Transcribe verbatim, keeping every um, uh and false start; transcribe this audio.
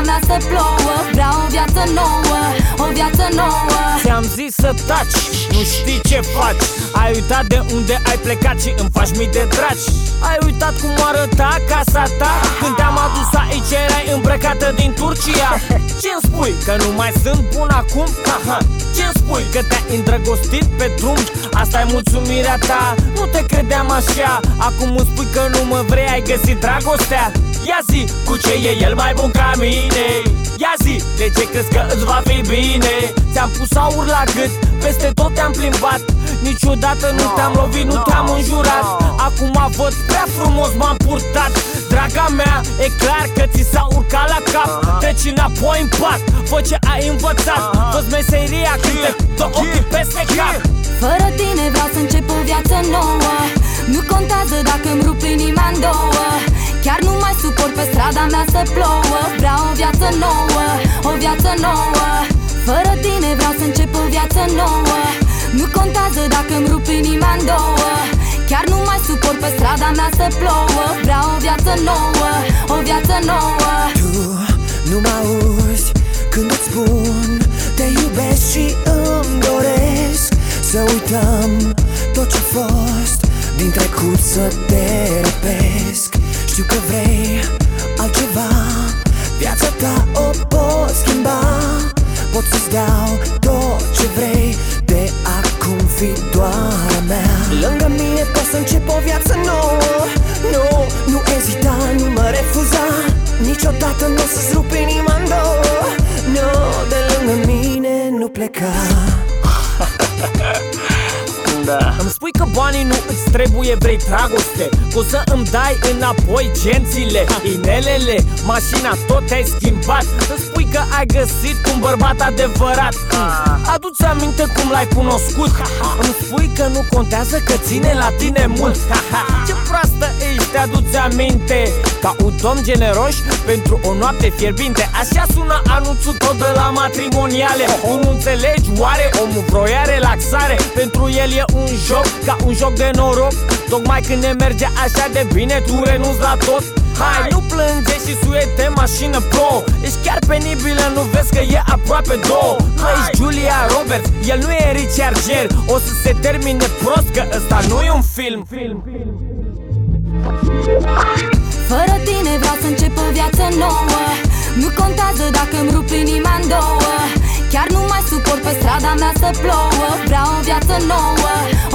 mea să plouă. Vreau o viață nouă, o viață nouă. Ți-am zis să taci, nu știi ce faci. Ai uitat de unde ai plecat și îmi faci mii de dragi. Ai uitat cum arăta casa ta când te-am adus aici, erai îmbrăcată din Turcia. Ce-mi spui? Că nu mai sunt bun acum? Haha. Ce-mi spui? Că te-ai îndrăgostit pe drum? Asta-i mulțumirea ta? Nu te credeam așa. Acum îmi spui că nu mă vrei, ai găsit dragostea. Ia zi, cu ce e el mai bun ca mine? Ia zi, de ce crezi că îți va fi bine? Ți-am pus aur la gât, peste tot te-am plimbat. Niciodată nu te-am lovit, nu te-am înjurat. Acum văd prea frumos m-am purtat. Draga mea, e clar că ți s-a urcat la cap. Treci înapoi în pat, fă ce ai învățat. Fă-ți meseria când te dă ochii peste cap. Fără tine vreau să încep o viață nouă. Nu contează dacă îmi rup inima în două. Chiar nu mai suport pe strada mea să plouă. Vreau o viață nouă, o viață nouă. Fără tine vreau să încep o viață nouă. Nu contează dacă îmi rup inima în două. Chiar nu mai suport pe strada mea să plouă. Vreau o viață nouă, o viață nouă. Tu nu mă auzi când îți spun te iubesc și îmi doresc să uităm tot ce-a fost din trecut, să te răpesc. Știu că vrei altceva, viața ta o pot schimba. Pot să-ți dau tot ce vrei, de acum fi doar a mea. Lângă mine poți să încep o viață nouă. Nu, nu ezita, nu mă refuza. Niciodată nu o să-ți rup inima în două. Nu, de lângă mine nu pleca. Da. Îmi spui că banii nu îți trebuie, vrei dragoste. Că o să îmi dai înapoi gențile, inelele, mașina, tot te-ai schimbat. Îmi spui că ai găsit un bărbat adevărat. Adu-ți aminte cum l-ai cunoscut. Îmi spui că nu contează, că ține la tine mult. Ce proastă ești, te-aduți aminte. Ca un domn generoși pentru o noapte fierbinte. Așa sună anunțul tot de la matrimoniale. Tu nu înțelegi, oare omul vroia relaxare. Pentru el e un joc, ca un joc de noroc. Tocmai când ne merge așa de bine, tu renunți la tot. Hai, nu plânge și suie-te mașină pro. Ești chiar penibilă, nu vezi că e aproape două. Nu ești Julia Roberts, el nu e Richard Gere. O să se termine prost, că ăsta nu e un film. Fără tine vreau să încep o viață nouă. Nu contează dacă îmi rup inima în două. Chiar nu mai suport pe strada mea să plouă. Vreau o viață nouă, o